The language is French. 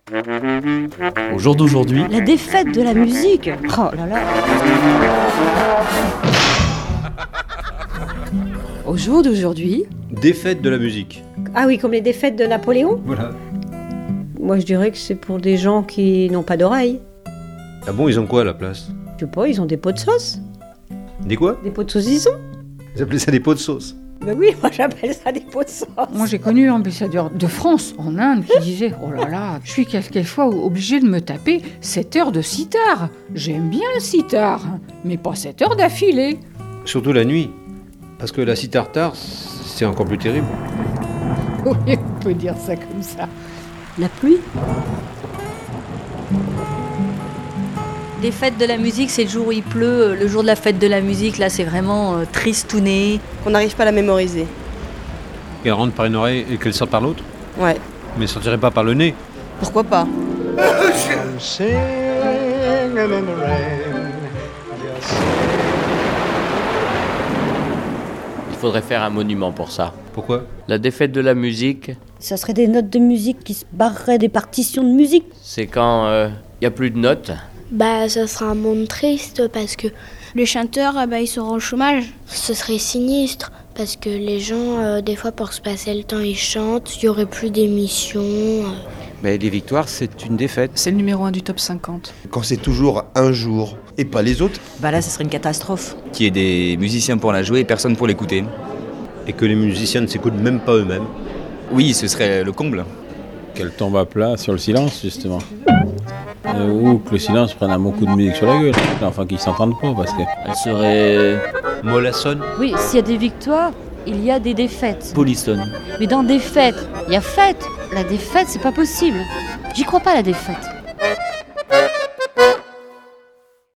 Au jour d'aujourd'hui, La défaite de la musique. Oh là là. Au jour d'aujourd'hui. Défaite de la musique. Ah oui, comme les défaites de Napoléon. Voilà. Moi, je dirais que c'est pour des gens qui n'ont pas d'oreilles. Ah bon, ils ont quoi à la place? Je sais pas, ils ont des pots de sauce. Des quoi? Des pots de saucisson. Ils appelaient ça des pots de sauce. Ben oui, moi j'appelle ça des pots de sauce. Moi, j'ai connu l'ambassadeur de France en Inde qui disait « Oh là là, je suis quelquefois obligé de me taper 7 heures de sitar. J'aime bien le sitar, mais pas 7 heures d'affilée. Surtout la nuit. Parce que la sitar-tar, c'est encore plus terrible. » Oui, on peut dire ça comme ça. La pluie. Les fêtes de la musique, c'est le jour où il pleut. Le jour de la fête de la musique, là, c'est vraiment tristouné. Qu'on n'arrive pas à la mémoriser. Qu'elle rentre par une oreille et qu'elle sort par l'autre. Ouais. Mais elle sortirait pas par le nez. Pourquoi pas? il faudrait faire un monument pour ça. Pourquoi? La défaite de la musique, Ça serait des notes de musique qui se barreraient des partitions de musique. c'est quand il n'y a plus de notes. Bah, ça sera un monde triste parce que le chanteur, ils seront au chômage. Ce serait sinistre parce que les gens, des fois, pour se passer le temps, ils chantent. Il n'y aurait plus d'émissions. Mais les victoires, c'est une défaite. C'est le numéro 1 du top 50. Quand c'est toujours un jour et pas les autres. Bah là, ce serait une catastrophe. Qu'il y ait des musiciens pour la jouer et personne pour l'écouter. Et que les musiciens ne s'écoutent même pas eux-mêmes. Oui, ce serait le comble. Qu'elle tombe à plat sur le silence, justement. Ou que le silence prenne un bon coup de musique sur la gueule. Enfin, qu'ils s'entendent pas, parce que... Elle serait Mollassonne. Oui, s'il y a des victoires, il y a des défaites. polissonne. Mais dans des fêtes, il y a fête. La défaite, c'est pas possible. J'y crois pas, la défaite.